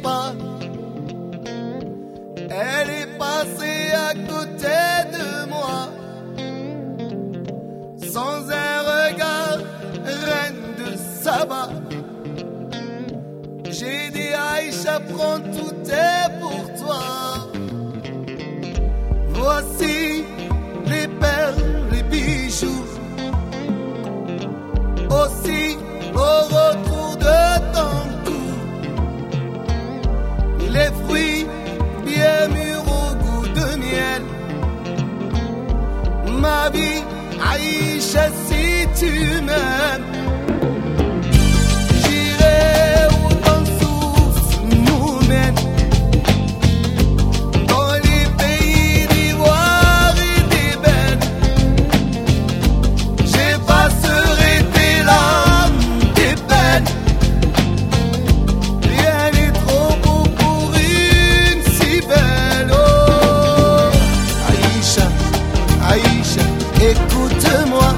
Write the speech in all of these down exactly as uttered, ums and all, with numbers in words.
pas. Elle est passée à côté de moi, sans un regard, reine de Saba. J'ai dit Aïcha, prends tout est pour toi. Voici les perles, les bijoux, aussi au retour de ton cou, les fruits bien mûrs au goût de miel. Ma vie, Aïcha, si tu m'aimes, j'irai où ton souffle nous mène, dans les pays d'ivoire et d'ébène. J'effacerai tes larmes, tes peines. Rien n'est trop beau pour une si belle. Oh, Aïcha, Aïcha, écoute-moi.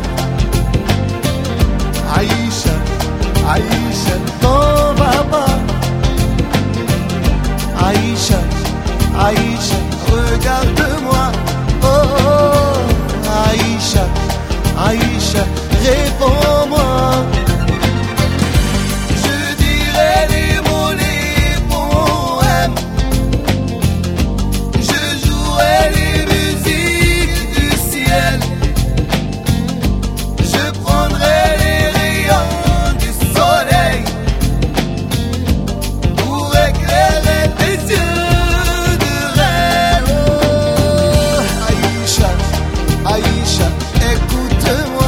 Aïcha, Aïcha, t'en vas pas. Aïcha, Aïcha, regarde-moi. Oh, oh, Aïcha, Aïcha, réponds-moi. Je dirai les mots, les poèmes. Je jouerai les musiques du ciel. Je prendrai les rayons du soleil pour éclairer tes yeux de rêve. Oh, Aïcha, Aïcha, écoute-moi.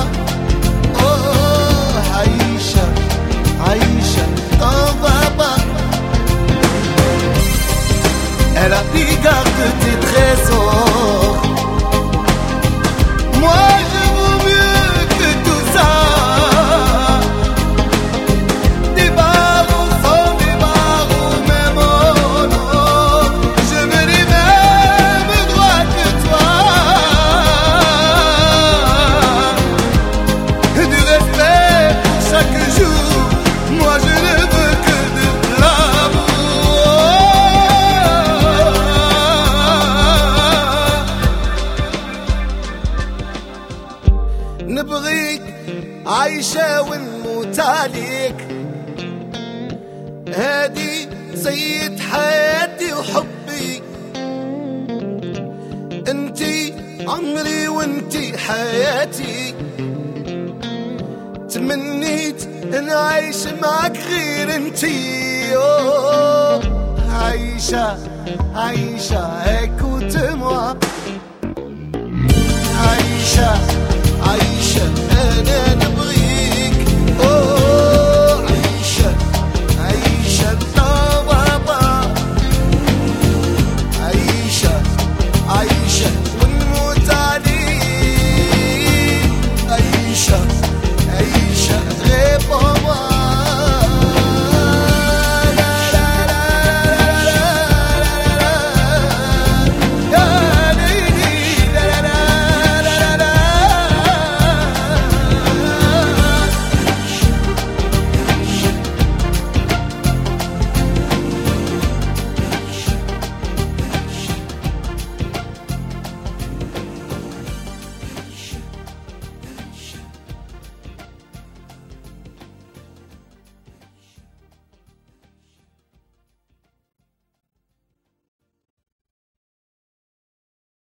Oh, Aïcha, Aïcha, t'en vas pas. Elle a pris garde tes trésors. Moi je vaux mieux que tout ça. Des barreaux sont des barreaux, même oh non. Je veux les mêmes droits que toi. Du respect pour chaque jour. Moi je ne veux que de l'amour. نبغيك عايشة ونموت عليك. هادي زيت حياتي وحبي. انتي عمري وانتي حياتي. تمنيت ان اعيش معك غير انتي. أوه، عايشة عايشة écoute-moi. عايشة عايشة أنا نبغيك. أوه